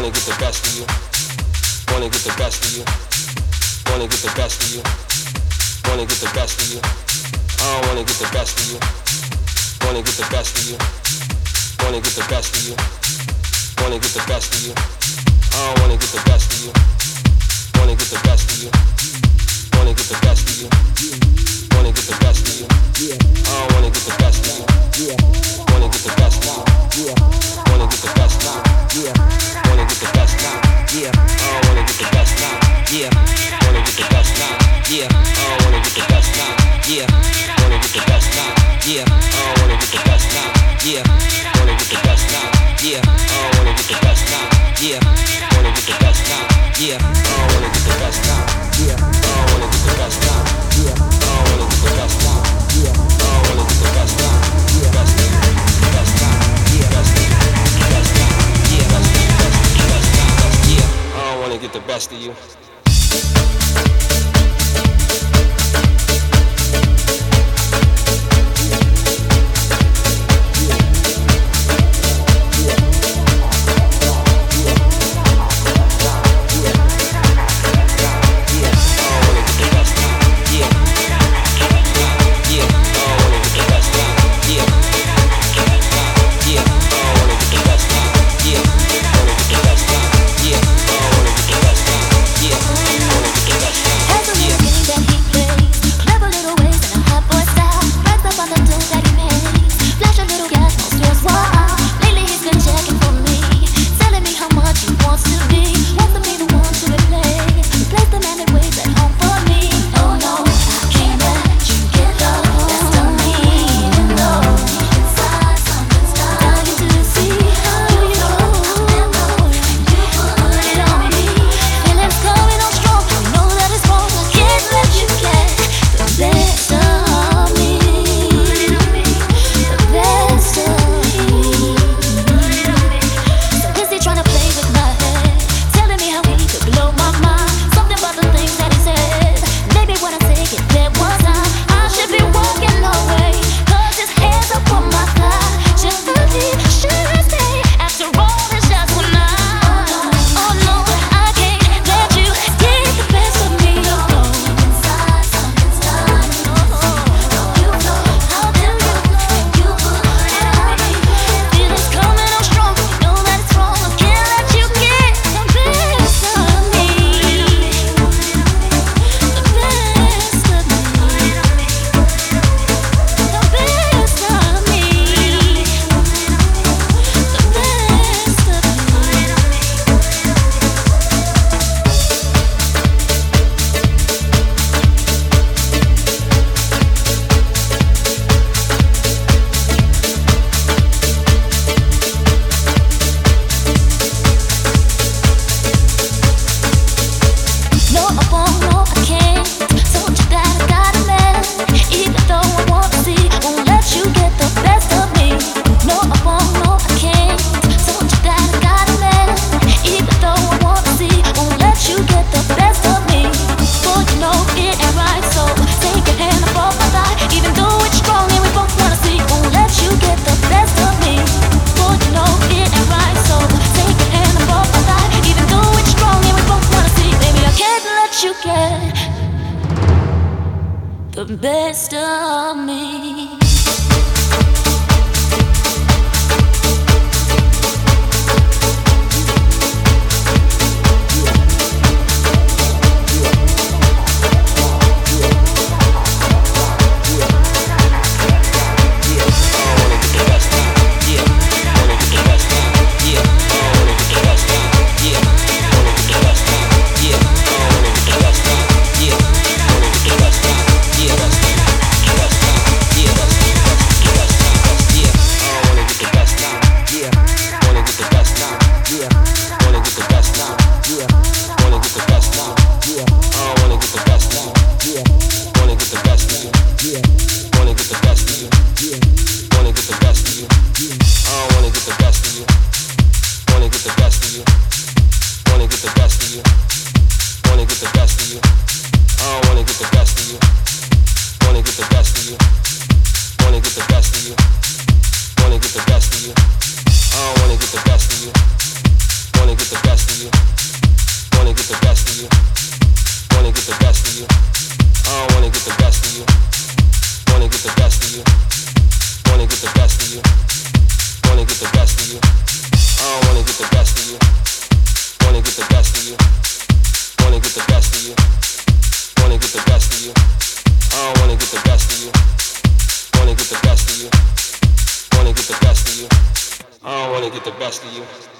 Wanna get the best of you. Wanna get the best of you. Wanna get the best of you. Wanna get the best of you. I don't wanna get the best of you. Wanna get the best of you. Wanna get the best of you. Wanna get the best of you. I don't wanna get the best of you. Wanna get the best of you. Wanna get the best of you. Wanna get the best of you. I don't wanna get the best of you. Wanna get the best of you. Wanna get the best of you. Wanna get the best of you. I don't wanna get the best of you. Wanna get the best of you. I don't wanna get the best of you. Wanna get the best of you. I don't wanna get the best of you. Wanna get the best of you. I don't wanna get the best of you. Wanna get the best of you. I don't wanna get the best of you. I don't wanna get the best of you. I don't wanna get the best of you. I don't wanna get the best of you. Best of you. Best of you. Best of you. Best of you. Best of you. Best of you. I don't wanna get the best of you. The best of me. Wanna get the best of you. Wanna get the best wanna get the best of you.